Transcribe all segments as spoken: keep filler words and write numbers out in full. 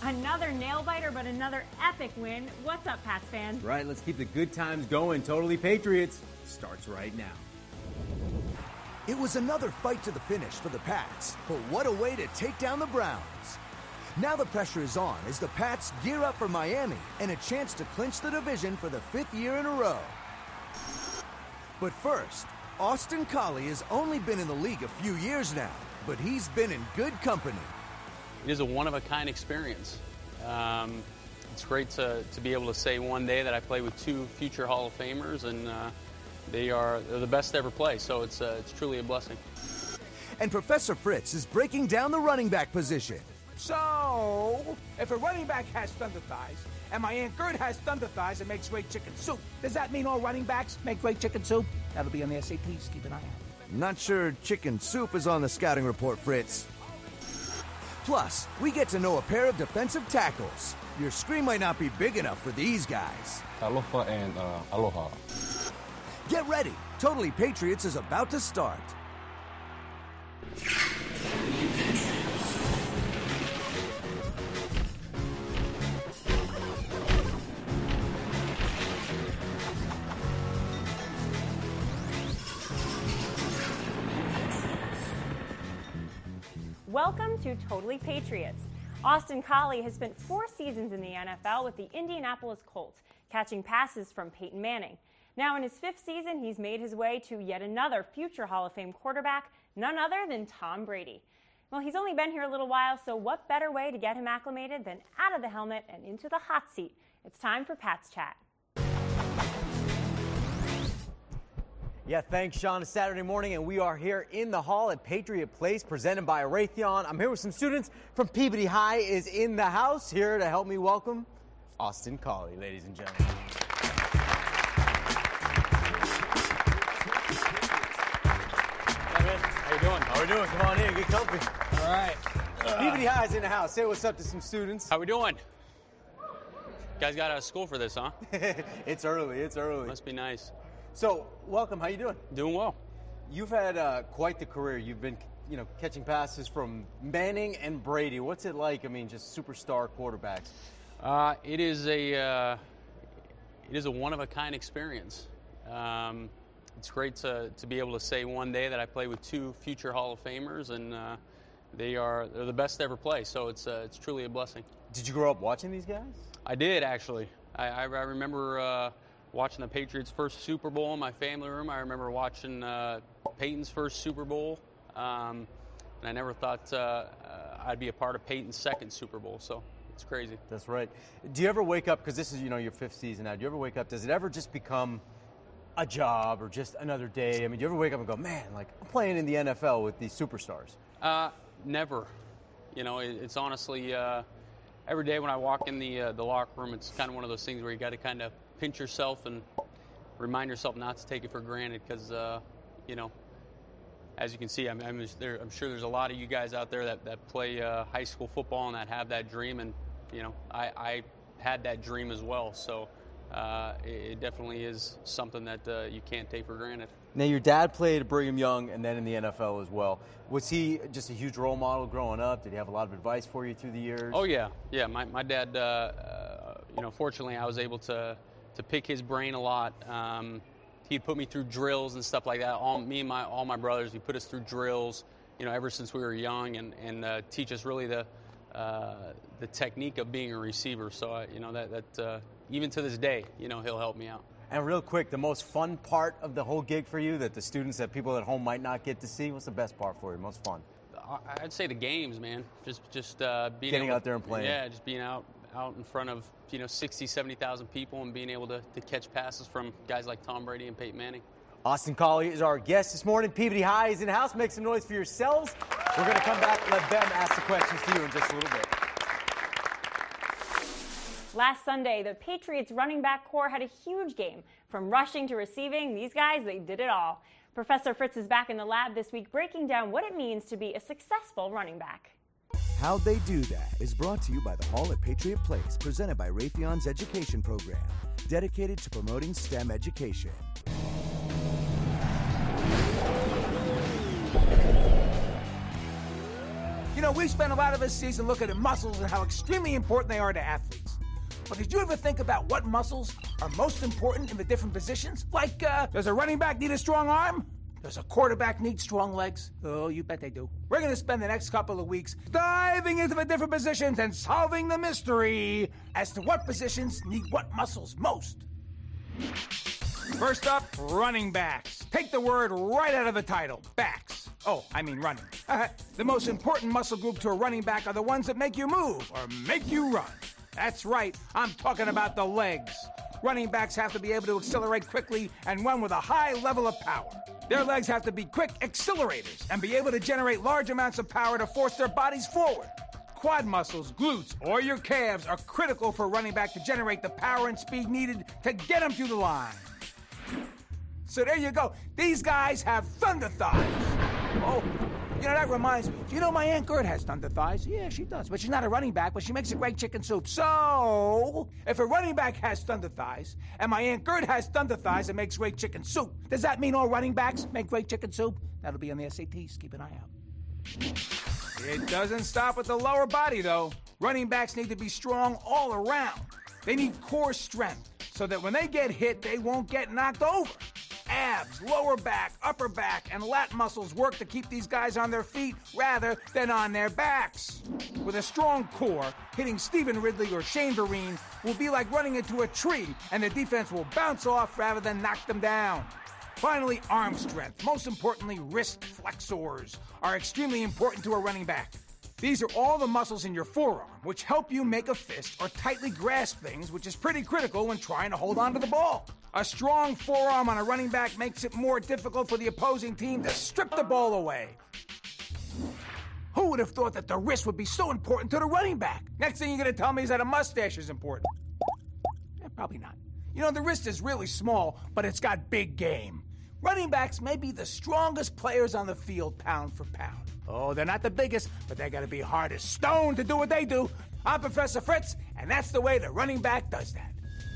Another nail-biter, but another epic win. What's up, Pats fans? Right, let's keep the good times going. Totally Patriots starts right now. It was another fight to the finish for the Pats, but what a way to take down the Browns. Now the pressure is on as the Pats gear up for Miami and a chance to clinch the division for the fifth year in a row. But first, Austin Collie has only been in the league a few years now, but he's been in good company. It is a one-of-a-kind experience. Um, it's great to, to be able to say one day that I play with two future Hall of Famers, and uh, they are they're the best to ever play, so it's, uh, it's truly a blessing. And Professor Fritz is breaking down the running back position. So, if a running back has thunder thighs, and my Aunt Gert has thunder thighs and makes great chicken soup, does that mean all running backs make great chicken soup? That'll be on the S A Ts. Keep an eye on. Not sure chicken soup is on the scouting report, Fritz. Plus, we get to know a pair of defensive tackles. Your screen might not be big enough for these guys. Aloha and uh, aloha. Get ready. Totally Patriots is about to start. Welcome to Totally Patriots. Austin Collie has spent four seasons in the N F L with the Indianapolis Colts, catching passes from Peyton Manning. Now in his fifth season, he's made his way to yet another future Hall of Fame quarterback, none other than Tom Brady. Well, he's only been here a little while, so what better way to get him acclimated than out of the helmet and into the hot seat? It's time for Pat's Chat. Yeah, thanks, Sean. It's Saturday morning, and we are here in the hall at Patriot Place, presented by Raytheon. I'm here with some students from Peabody High is in the house. Here to help me welcome Austin Collie, ladies and gentlemen. How you doing? How we doing? Come on in, get comfy. All right. Uh, Peabody High is in the house. Say what's up to some students. How we doing? You guys got out of school for this, huh? It's early. It's early. Must be nice. So, welcome. How you doing? Doing well. You've had uh, quite the career. You've been, you know, catching passes from Manning and Brady. What's it like? I mean, just superstar quarterbacks. Uh, it is a uh, it is a one-of-a-kind experience. Um, it's great to, to be able to say one day that I play with two future Hall of Famers, and uh, they are they're the best to ever play. So it's uh, it's truly a blessing. Did you grow up watching these guys? I did, actually. I, I, I remember uh, watching the Patriots' first Super Bowl in my family room. I remember watching uh, Peyton's first Super Bowl, um, and I never thought uh, uh, I'd be a part of Peyton's second Super Bowl. So it's crazy. That's right. Do you ever wake up, because this is, you know, your fifth season now, do you ever wake up, does it ever just become a job or just another day? I mean, do you ever wake up and go, man, like, I'm playing in the N F L with these superstars? Uh, never. You know, it, it's honestly, uh, every day when I walk in the uh, the locker room, it's kind of one of those things where you got to kind of pinch yourself and remind yourself not to take it for granted, because, uh, you know, as you can see, I'm, I'm, there, I'm sure there's a lot of you guys out there that, that play uh, high school football and that have that dream, and, you know, I, I had that dream as well, so uh, it, it definitely is something that uh, you can't take for granted. Now, your dad played at Brigham Young and then in the N F L as well. Was he just a huge role model growing up? Did he have a lot of advice for you through the years? Oh, yeah. Yeah, my, my dad, uh, uh, you know, fortunately I was able to, to pick his brain a lot. Um, he'd put me through drills and stuff like that. All me and my all my brothers, he put us through drills, you know, ever since we were young, and, and uh, teach us really the uh, the technique of being a receiver. So, uh, you know, that, that uh, even to this day, you know, he'll help me out. And real quick, the most fun part of the whole gig for you that the students, that people at home might not get to see, what's the best part for you, most fun? I'd say the games, man. Just just uh, being Getting able out there and playing. Yeah, just being out out in front of, you know, sixty, seventy thousand people and being able to, to catch passes from guys like Tom Brady and Peyton Manning. Austin Collie is our guest this morning. Peabody High is in the house. Make some noise for yourselves. We're going to come back and let them ask the questions to you in just a little bit. Last Sunday, the Patriots running back core had a huge game. From rushing to receiving, these guys, they did it all. Professor Fritz is back in the lab this week breaking down what it means to be a successful running back. How They Do That is brought to you by the Hall at Patriot Place, presented by Raytheon's education program, dedicated to promoting STEM education. You know, we spent a lot of this season looking at muscles and how extremely important they are to athletes. But did you ever think about what muscles are most important in the different positions? Like, uh, does a running back need a strong arm? Does a quarterback need strong legs? Oh, you bet they do. We're going to spend the next couple of weeks diving into the different positions and solving the mystery as to what positions need what muscles most. First up, running backs. Take the word right out of the title, backs. Oh, I mean running. The most important muscle group to a running back are the ones that make you move or make you run. That's right, I'm talking about the legs. Running backs have to be able to accelerate quickly and run with a high level of power. Their legs have to be quick accelerators and be able to generate large amounts of power to force their bodies forward. Quad muscles, glutes, or your calves are critical for a running back to generate the power and speed needed to get them through the line. So there you go. These guys have thunder thighs. Oh, you know, that reminds me. Do you know my Aunt Gert has thunder thighs? Yeah, she does. But she's not a running back, but she makes a great chicken soup. So, if a running back has thunder thighs, and my Aunt Gert has thunder thighs and makes great chicken soup, does that mean all running backs make great chicken soup? That'll be on the S A Ts. Keep an eye out. It doesn't stop with the lower body, though. Running backs need to be strong all around. They need core strength so that when they get hit, they won't get knocked over. Abs, lower back, upper back, and lat muscles work to keep these guys on their feet rather than on their backs. With a strong core, hitting Stephen Ridley or Shane Vereen will be like running into a tree, and the defense will bounce off rather than knock them down. Finally, arm strength, most importantly, wrist flexors, are extremely important to a running back. These are all the muscles in your forearm, which help you make a fist or tightly grasp things, which is pretty critical when trying to hold on to the ball. A strong forearm on a running back makes it more difficult for the opposing team to strip the ball away. Who would have thought that the wrist would be so important to the running back? Next thing you're going to tell me is that a mustache is important. Eh, probably not. You know, the wrist is really small, but it's got big game. Running backs may be the strongest players on the field pound for pound. Oh, they're not the biggest, but they got to be hard as stone to do what they do. I'm Professor Fritz, and that's the way the running back does that.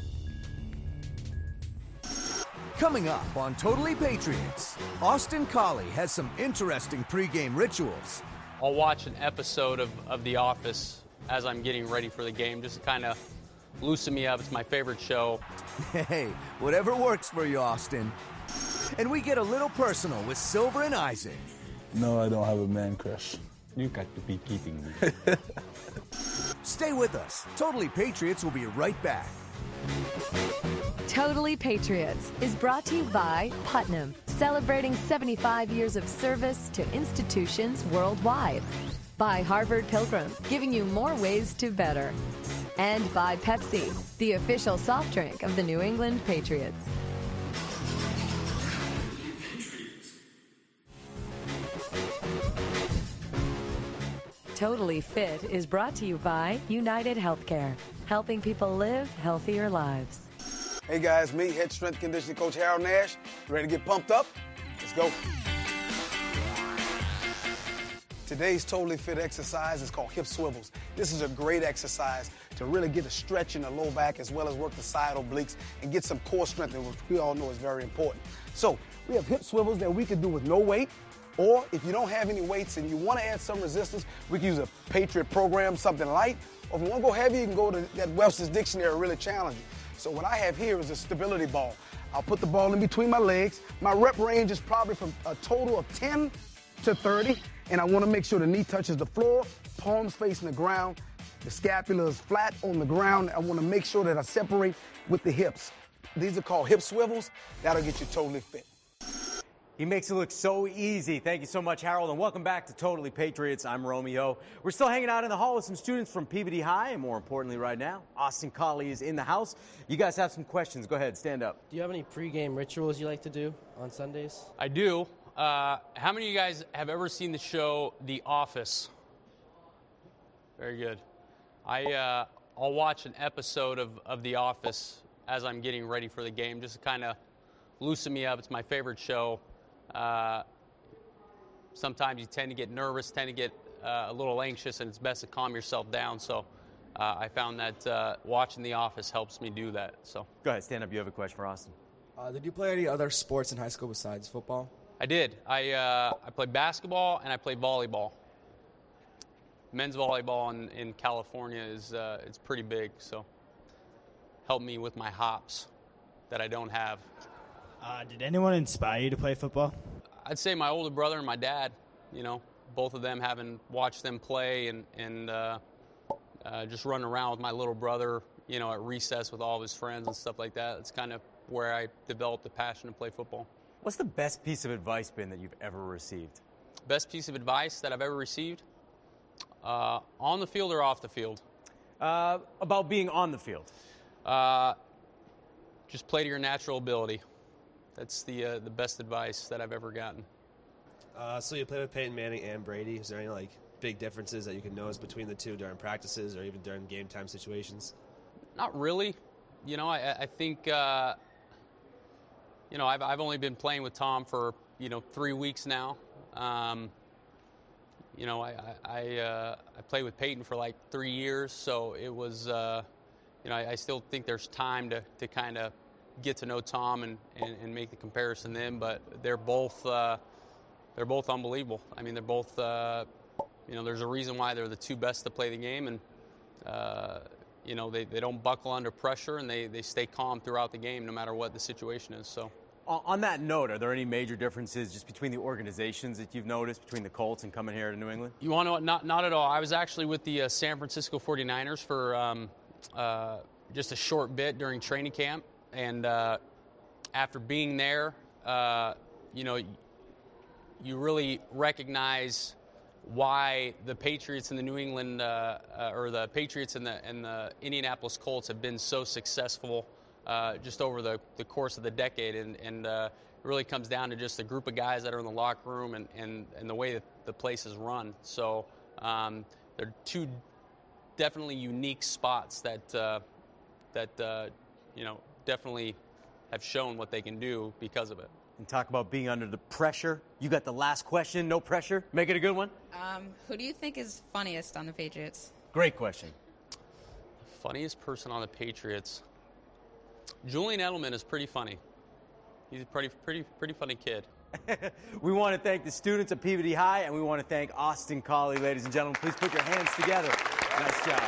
Coming up on Totally Patriots, Austin Collie has some interesting pregame rituals. I'll watch an episode of, of The Office as I'm getting ready for the game, just to kind of loosen me up. It's my favorite show. Hey, whatever works for you, Austin. And we get a little personal with Silver and Isaac. No, I don't have a man crush. You got to be kidding me. Stay with us. Totally Patriots will be right back. Totally Patriots is brought to you by Putnam, celebrating seventy-five years of service to institutions worldwide. By Harvard Pilgrim, giving you more ways to better. And by Pepsi, the official soft drink of the New England Patriots. Totally Fit is brought to you by United Healthcare, helping people live healthier lives. Hey guys, me, head strength conditioning coach Harold Nash. Ready to get pumped up? Let's go. Today's Totally Fit exercise is called hip swivels. This is a great exercise to really get a stretch in the low back as well as work the side obliques and get some core strength, which we all know is very important. So we have hip swivels that we can do with no weight. Or if you don't have any weights and you want to add some resistance, we can use a Patriot program, something light. Or if you want to go heavy, you can go to that Webster's Dictionary, really challenging. So what I have here is a stability ball. I'll put the ball in between my legs. My rep range is probably from a total of ten to thirty. And I want to make sure the knee touches the floor, palms facing the ground. The scapula is flat on the ground. I want to make sure that I separate with the hips. These are called hip swivels. That'll get you totally fit. He makes it look so easy. Thank you so much, Harold, and welcome back to Totally Patriots. I'm Romeo. We're still hanging out in the hall with some students from Peabody High, and more importantly right now, Austin Collie is in the house. You guys have some questions. Go ahead, stand up. Do you have any pregame rituals you like to do on Sundays? I do. Uh, how many of you guys have ever seen the show The Office? Very good. I, uh, I'll watch an episode of, of The Office as I'm getting ready for the game, just to kind of loosen me up. It's my favorite show. Uh, sometimes you tend to get nervous, tend to get uh, a little anxious, and it's best to calm yourself down. So uh, I found that uh, watching The Office helps me do that. So go ahead, stand up. You have a question for Austin. Uh, did you play any other sports in high school besides football? I did. I uh, I played basketball and I played volleyball. men's volleyball in, in California is uh, it's pretty big, so help me with my hops that I don't have. Uh, did anyone inspire you to play football? I'd say my older brother and my dad, you know, both of them, having watched them play and, and uh, uh, just running around with my little brother, you know, at recess with all of his friends and stuff like that. It's kind of where I developed the passion to play football. What's the best piece of advice been that you've ever received? Best piece of advice that I've ever received? Uh, on the field or off the field? Uh, about being on the field. Uh, just play to your natural ability. That's the uh, the best advice that I've ever gotten. Uh, so you play with Peyton Manning and Brady. Is there any like big differences that you can notice between the two during practices or even during game time situations? Not really. You know, I, I think uh, you know I've I've only been playing with Tom for you know three weeks now. Um, you know, I I uh, I played with Peyton for like three years, so it was uh, you know I, I still think there's time to to kind of get to know Tom and, and, and make the comparison then, but they're both uh, they're both unbelievable. I mean, they're both uh, you know there's a reason why they're the two best to play the game, and uh, you know they, they don't buckle under pressure, and they, they stay calm throughout the game no matter what the situation is. So on that note, are there any major differences just between the organizations that you've noticed between the Colts and coming here to New England? You want to know what? Not, not at all. I was actually with the uh, San Francisco forty-niners for um, uh, just a short bit during training camp. And uh, after being there, uh, you know, you really recognize why the Patriots and the New England, uh, uh, or the Patriots and the and the Indianapolis Colts have been so successful uh, just over the, the course of the decade. And, and uh, it really comes down to just a group of guys that are in the locker room and, and, and the way that the place is run. So um, they're two definitely unique spots that uh, that uh, you know. definitely have shown what they can do because of it. And talk about being under the pressure. You got the last question, no pressure. Make it a good one. Um, who do you think is funniest on the Patriots? Great question. Funniest person on the Patriots? Julian Edelman is pretty funny. He's a pretty, pretty, pretty funny kid. We want to thank the students at Peabody High, and we want to thank Austin Collie, ladies and gentlemen. Please put your hands together. Nice job.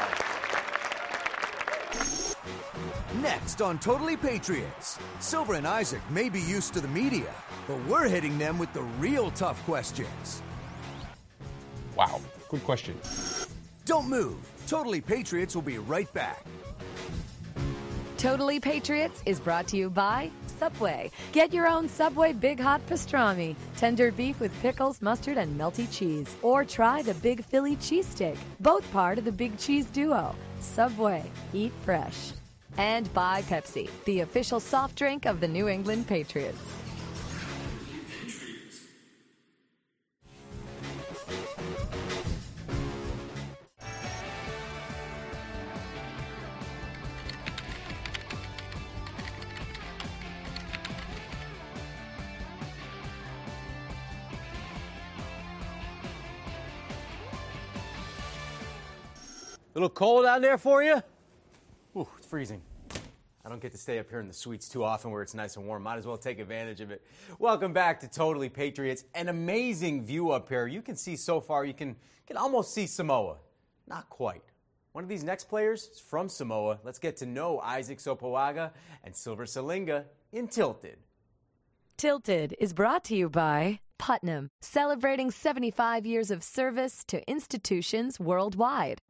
Next on Totally Patriots, Silver and Isaac may be used to the media, but we're hitting them with the real tough questions. Wow, good question. Don't move. Totally Patriots will be right back. Totally Patriots is brought to you by Subway. Get your own Subway Big Hot Pastrami, tender beef with pickles, mustard, and melty cheese. Or try the Big Philly Cheesesteak, both part of the Big Cheese Duo. Subway, eat fresh. And by Pepsi, the official soft drink of the New England Patriots. A little cold out there for you? Ooh, it's freezing. I don't get to stay up here in the suites too often where it's nice and warm. Might as well take advantage of it. Welcome back to Totally Patriots. An amazing view up here. You can see so far, you can, can almost see Samoa. Not quite. One of these next players is from Samoa. Let's get to know Isaac Sopoaga and Silver Salinga in Tilted. Tilted is brought to you by Putnam, celebrating seventy-five years of service to institutions worldwide.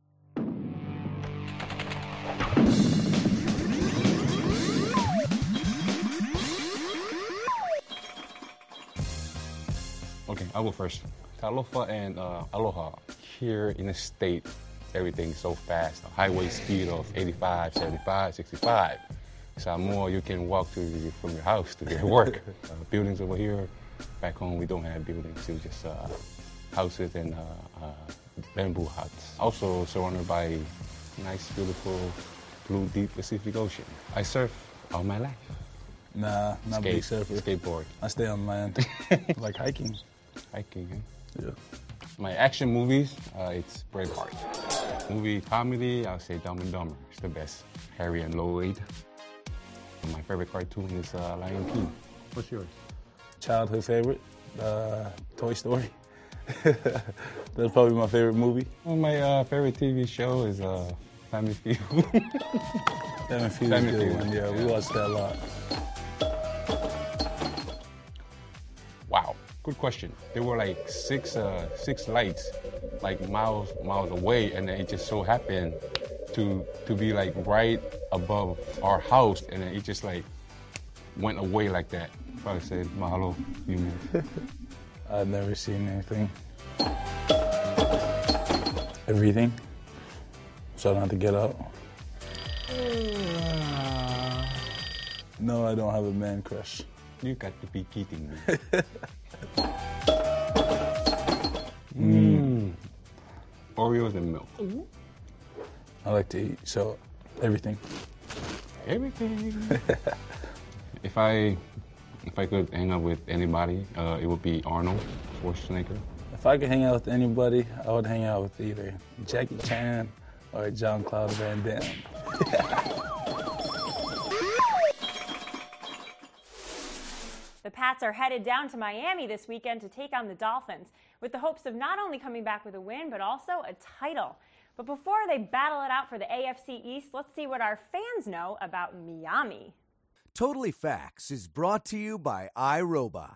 Okay, I'll go first. Talofa and uh, Aloha. Here in the state, everything's so fast. A highway speed of eighty-five, seventy-five, sixty-five. Samoa, you can walk to from your house to your work. uh, buildings over here. Back home, we don't have buildings. It's just uh, houses and uh, uh, bamboo huts. Also surrounded by nice, beautiful, blue, deep Pacific Ocean. I surf all my life. Nah, not a big surfer. Skateboard. I stay on land. Like hiking. Hiking, eh? Yeah. My action movies, uh, it's Braveheart. Movie comedy, I'll say Dumb and Dumber. It's the best. Harry and Lloyd. My favorite cartoon is uh, Lion King. What's yours? Childhood favorite, uh, Toy Story. That's probably my favorite movie. Well, my uh, favorite T V show is uh, Family Feud. Family Feud is a good one. Yeah, we watched that a lot. Wow, good question. There were like six uh, six lights, like miles miles away, and then it just so happened to to be like right above our house, and then it just like went away like that. Probably said mahalo, human. I've never seen anything. Everything. So I don't have to get out. No, I don't have a man crush. You got to be kidding me. mm. Oreos and milk. I like to eat, so everything. Everything. If I if I could hang out with anybody, uh, it would be Arnold Schwarzenegger. If I could hang out with anybody, I would hang out with either Jackie Chan or Jean-Claude Van Damme. The Pats are headed down to Miami this weekend to take on the Dolphins with the hopes of not only coming back with a win, but also a title. But before they battle it out for the A F C East, let's see what our fans know about Miami. Totally Facts is brought to you by iRobot.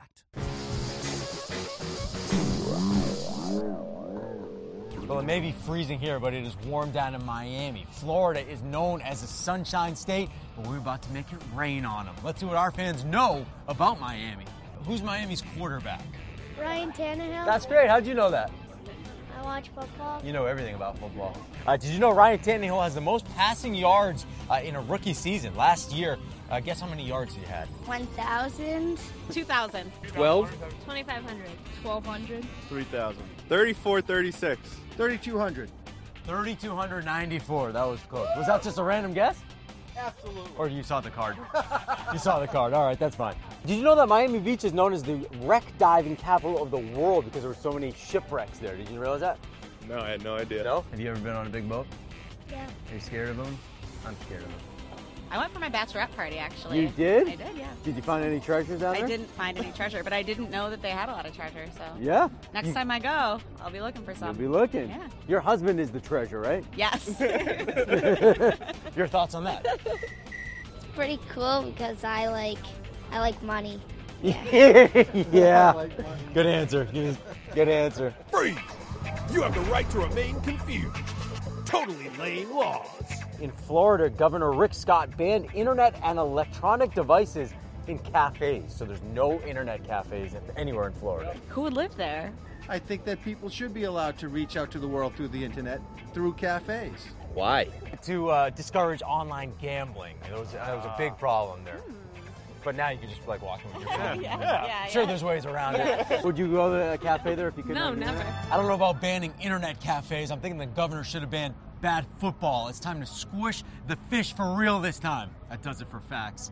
Well, it may be freezing here, but it is warm down in Miami. Florida is known as a sunshine state, but we're about to make it rain on them. Let's see what our fans know about Miami. Who's Miami's quarterback? Ryan Tannehill. That's great. How'd you know that? I watch football. You know everything about football. Uh, did you know Ryan Tannehill has the most passing yards uh, in a rookie season? Last year, uh, guess how many yards he had? one thousand. two thousand. twelve. twenty-five hundred. twelve hundred. three thousand. thirty-four thirty-six. thirty-two hundred. three thousand two hundred ninety-four. That was close. Was that just a random guess? Absolutely. Or you saw the card? You saw the card. All right, that's fine. Did you know that Miami Beach is known as the wreck diving capital of the world because there were so many shipwrecks there? Did you realize that? No, I had no idea. No? Have you ever been on a big boat? Yeah. Are you scared of them? I'm scared of them. I went for my bachelorette party, actually. You did? I did, yeah. Did you find any treasures out there? I didn't find any treasure, but I didn't know that they had a lot of treasure, so. Yeah? Next You- time I go, I'll be looking for You'll some. be looking. Yeah. Your husband is the treasure, right? Yes. Your thoughts on that? It's pretty cool because I like I like money. Yeah. Good answer. Good answer. Freeze! You have the right to remain confused. Totally lame laws. In Florida, Governor Rick Scott banned internet and electronic devices in cafes. So there's no internet cafes anywhere in Florida. Who would live there? I think that people should be allowed to reach out to the world through the internet, through cafes. Why? To uh, discourage online gambling. That was, that was a big problem there. But now you can just like walk in with your phone. Yeah, yeah, Sure, yeah. there's ways around Yeah. it. Would you go to a cafe there if you could? No, never. I don't know about banning internet cafes. I'm thinking the governor should have banned bad football. It's time to squish the fish for real this time. That does it for facts.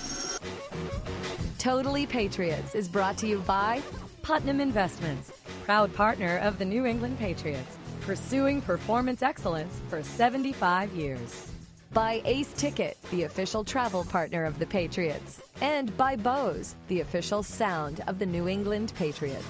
Totally Patriots is brought to you by Putnam Investments, proud partner of the New England Patriots, pursuing performance excellence for seventy-five years. By Ace Ticket, the official travel partner of the Patriots. And by Bose, the official sound of the New England Patriots.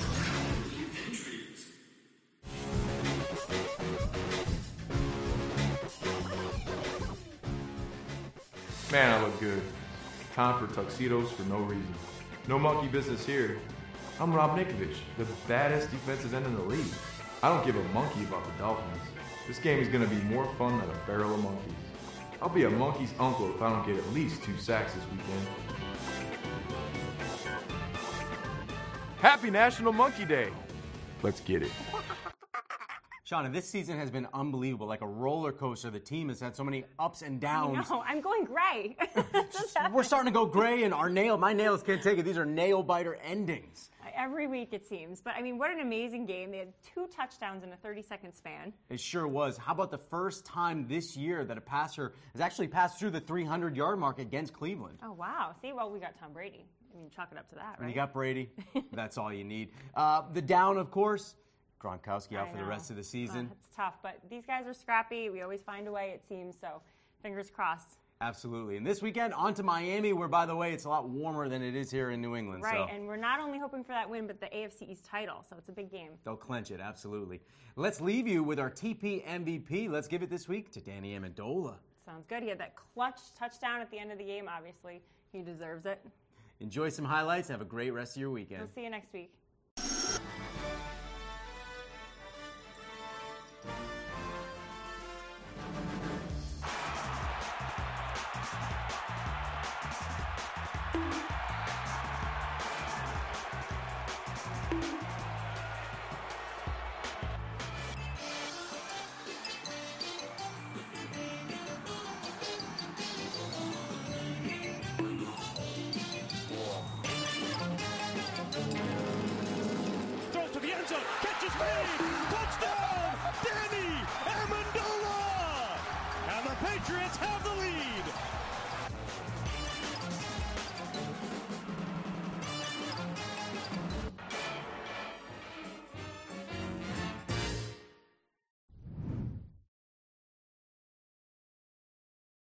Man, I look good. Time for tuxedos for no reason. No monkey business here. I'm Rob Ninkovich, the baddest defensive end in the league. I don't give a monkey about the Dolphins. This game is going to be more fun than a barrel of monkeys. I'll be a monkey's uncle if I don't get at least two sacks this weekend. Happy National Monkey Day! Let's get it. Shauna, this season has been unbelievable, like a roller coaster. The team has had so many ups and downs. No, I'm going gray. We're starting to go gray, and our nail, my nails can't take it. These are nail biter endings. Every week it seems. But I mean, what an amazing game. They had two touchdowns in a thirty second span. It sure was. How about the first time this year that a passer has actually passed through the three hundred yard mark against Cleveland? Oh, wow. See, well, we got Tom Brady. I mean, chalk it up to that, right? When you got Brady, that's all you need. Uh, the down, of course, Gronkowski out I for the know. rest of the season. Uh, it's tough, but these guys are scrappy. We always find a way, it seems. So fingers crossed. Absolutely. And this weekend, on to Miami, where, by the way, it's a lot warmer than it is here in New England. Right, so. and we're not only hoping for that win, but the A F C East title, so it's a big game. They'll clinch it, absolutely. Let's leave you with our T P M V P. Let's give it this week to Danny Amendola. Sounds good. He had that clutch touchdown at the end of the game, obviously. He deserves it. Enjoy some highlights. Have a great rest of your weekend. We'll see you next week. Catches made! Touchdown! Danny Amendola! And the Patriots have the lead!